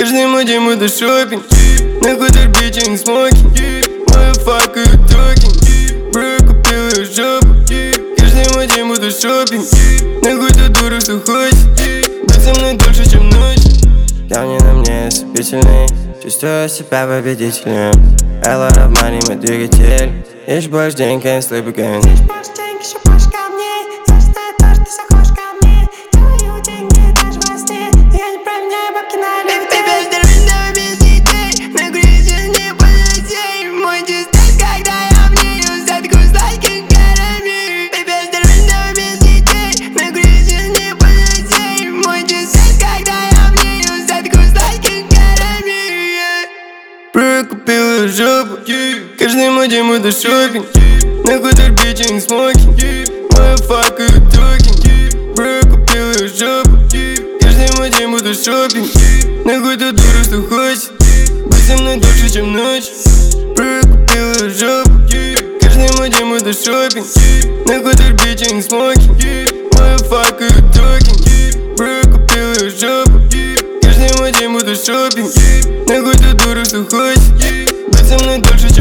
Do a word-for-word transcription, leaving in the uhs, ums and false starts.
Каждый мой день буду шопинг. На хутор бичинг смокинг. Мою факаю токинг. Бро, купил ее жопу. Каждый мой день буду шопинг. На хутор дуру, что хочет. Быть со мной дольше, чем ночь. Камни на мне ослепительный. Чувствую себя победителем. A lot of money, мой двигатель. Ешь больше денег, can't sleep again. Ешь больше денег, еще больше камней. Я знаю то, что ты все хочешь ко мне. Делаю деньги даже во сне. Я не променяю бабки на людей. Опять здоровенного без детей. На грязи не полетей. Мой дистек, когда я в нее задку с лайком горами. Опять здоровенного без детей. На грязи не полетей. Мой дистек, когда я в нее задку с лайком горами. Бро, купил ее жопу. Каждый мой день буду шопинг. На хутор бичинг смокинг. Мою факаю токинг. Бро, купил ее жопу. Каждый мой день буду шопинг. На хутор дуру, что хочет. Быть со мной дольше, чем ночь. Бро, купил ее жопу. Каждый мой день буду шопинг. На хутор бичинг смокинг. Мою факаю токинг. Бро, купил ее жопу. Каждый мой день буду шопинг. На хутор дуру, что хочет. Быть со мной дольше, чем